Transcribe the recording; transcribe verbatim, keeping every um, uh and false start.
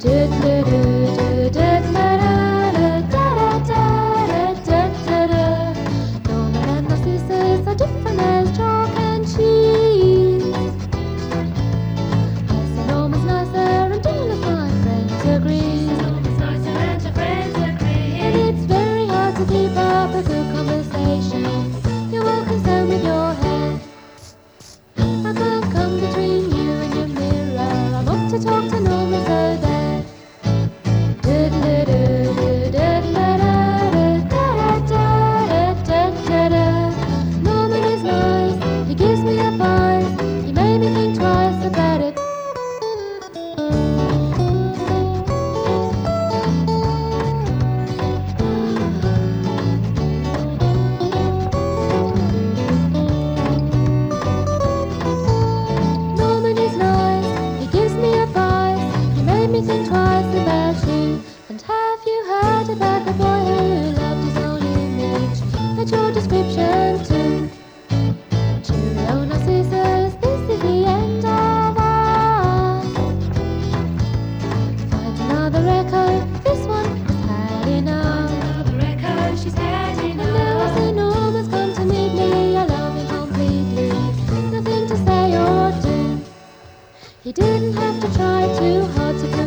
Norman and Narcissus are different as chalk and cheese. I say Norman's nicer and all of my friends agree. Norman's nicer and her friends agree. And it's very hard to keep up a good conversation. You're all concerned with your hair. I can't come between you and your mirror. I'm off to talk to Norman, so there. Norman is nice, he gives me advice, he made me think twice about it. Norman is nice, he gives me advice, he made me think twice about you. And have you heard about the boy who loved his own image? That's your description too. Cheerio, Narcissus, this is the end of us. Find another echo, this one has had enough. Another echo, she's had And now I enough. see Norman's come to meet me, I love him completely. Nothing to say or do. He didn't have to try too hard to